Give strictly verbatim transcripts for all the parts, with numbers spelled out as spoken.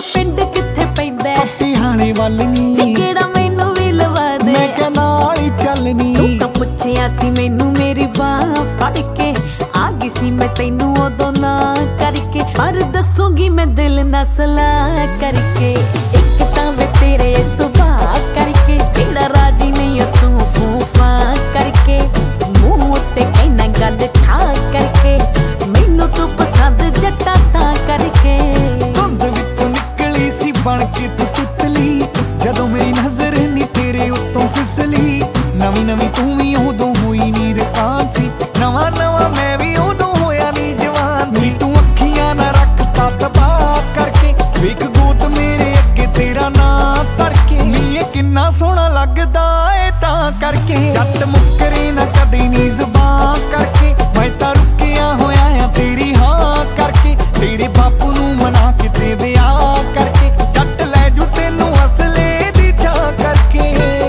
पिंड किथे पैंदा पटियाले वाल नी केड़ा मैनू भी लवा दे मैं क्या नाल ही चलनी तू तां पुछिया सी मैनू मेरी बाह फड़ के आ गई सी मैं तैनू उदों ना करके पर दसूंगी मैं दिल ना सलाह करके एक तां वे तेरे सुभाऽ करके जेड़ा राजी नहीं हो तू फूफा करके मूंह उत्ते कहना गल ठा करके मैनू तू पसंद जट्टा तां करके धुंद विचों निकली सी बन के तू तितली जदों मेरी नजर नी तेरे उत्तों फिसली नवीं नवीं तू भी उदों होई नी रकान सी नवां नवां मैं भी उदों होया नी जवान सी तू अखियां ना रखता तबाह करके वेख गोद मेरे अगे तेरा नां तड़के नी ये किन्ना सोहना लगदा ए तां करके जट मुकरे ना कदे नी ज़बान करके मैं तां रुकिया होया आ तेरी हां करके तेरे बापू नू मना के ते विआह करके जट लै जू तैनू असले दी चाह करके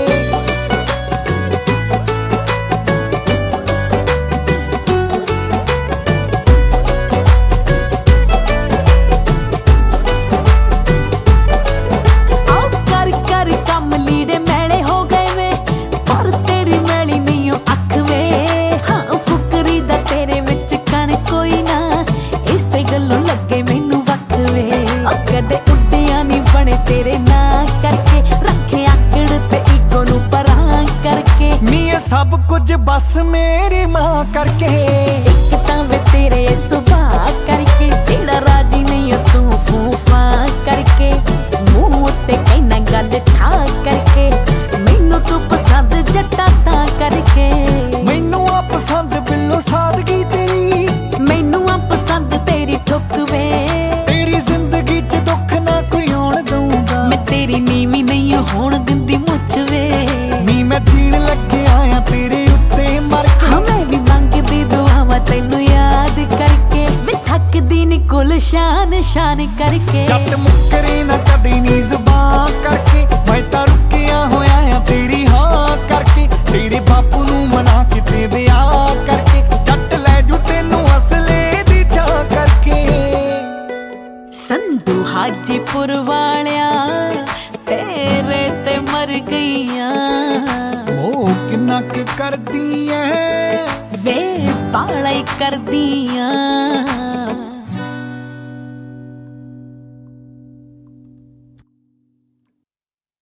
सब कुछ बस मेरी मां करके एक तां वे तेरे सुभाऽ करके जेड़ा राजी नहीं हो तू फूफा करके मूंह उत्ते कहना गल ठा करके मैनू तू पसंद जट्टा तां करके मैनू आ पसंद बिल्लो सादगी तेरी मैनू आ पसंद तेरी ठुकवे तेरी जिंदगी च दुख ना कोई आउण दूंगा मैं तेरी नीवी नहीं होण दिंदी मुझवे नी मैं जीण लगे आया तेरे उत्ते मर के हाँ मैं भी मंगदी दुआवां तैनू याद करके मैं थकदी नी कुल शान शान करके जट मुकरे ना कदे नी ज़बान करके मैं तां रुकिया होया आ तेरी हां करके तेरे बापू नू मना के ते विआह करके जट लै जू तैनू असले दी चाह करके संधू हाजीपुर वालिया तेरे ते मर गईया ओ किन्ना क करदी ऐ वे पाला ही करदियां।